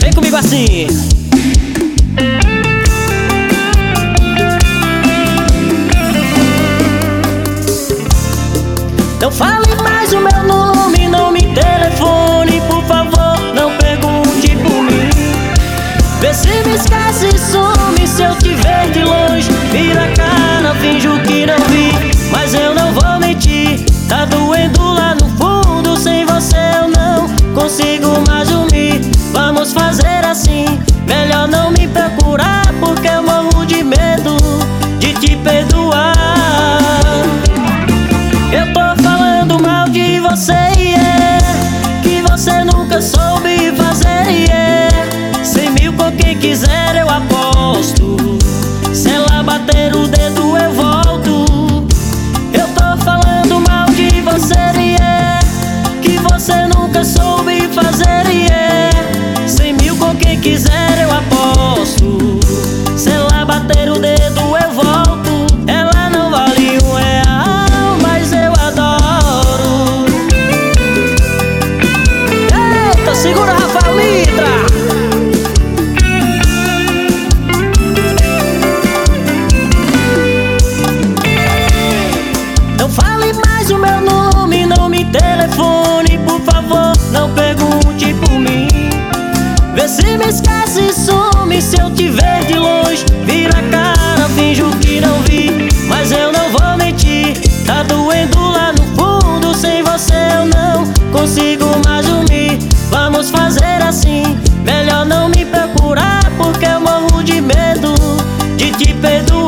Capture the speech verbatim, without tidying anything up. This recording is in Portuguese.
Vem comigo assim. Não fale mais o meu nome, não me telefone, por favor, não pergunte por mim. Vê se me esquece e some, se eu te ver de longe, vira a cara, finjo que não vi. Mas eu não vou mentir, tá doendo lá no fundo, sem você eu não consigo mais dormir. Vamos fazer assim, melhor não me procurar, porque eu morro de medo de te perdoar. Eu tô falando mal de você, yeah, que você nunca soube fazer, yeah. Cem mil com quem quiser eu aposto, se ela bater o dedo eu volto. Eu tô falando mal de você, yeah, que você nunca soube fazer, yeah. Cem mil com quem quiser eu aposto, se ela bater o dedo eu volto. Ela não vale um real, mas eu adoro. Eita, segura Rafael Mitra. Não fale mais o meu nome, não me telefone, por favor, não pergunte por mim. Vê se me esquece e some, se eu te ver de longe, vira a cara, finjo que não vi. Mas eu não vou mentir, tá doendo lá no fundo, sem você eu não consigo mais dormir. Vamos fazer assim, melhor não me procurar, porque eu morro de medo de te perdoar.